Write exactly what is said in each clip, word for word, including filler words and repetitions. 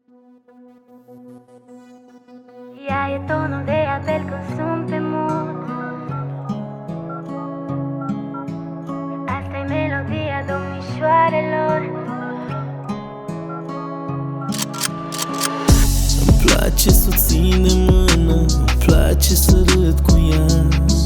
Ea e tonul de apel când sunt pe mut. Asta-i melodia domnișoarelor. Îmi place să o țin de mână, îmi place să râd cu ea.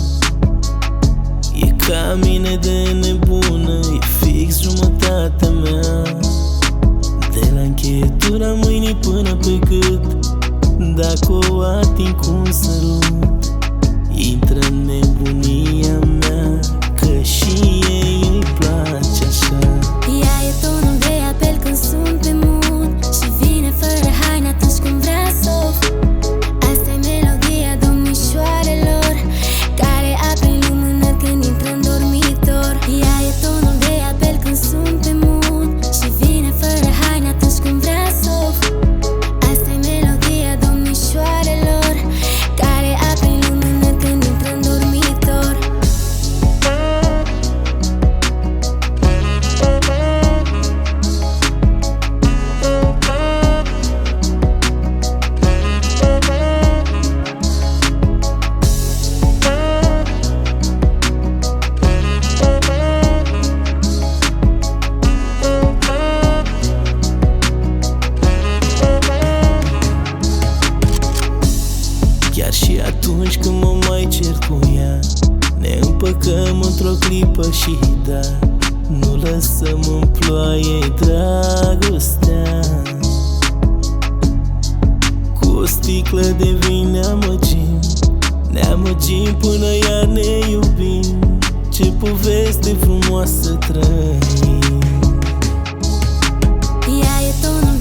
E ca mine de nebună, e fix jumătatea mea. De la încheietura mâinii până pe gât, dacă o ating cu un sărut, intră în nebunia mea, că și ei îi place așa. Ea e tonul de apel când sunt pe mut și vine fără haine atunci când vrea să o fac. Asta-i melodia domnișoarelor, care aprind lumânări când intră în dormitor. Ea e tonul de apel când sunt pe mut și vine fără haine atunci când vrea să o fac. Asta-i melodia domnișoarelor, care aprind lumânări când intră în dormitor. Chiar și atunci când mă mai cer cu ea, ne împăcăm într-o clipă și da, nu lăsăm în ploaie dragostea. Cu o sticlă de vin ne amăgim, ne amăgim până ea ne iubim. Ce poveste frumoasă trăim. Ea e tonul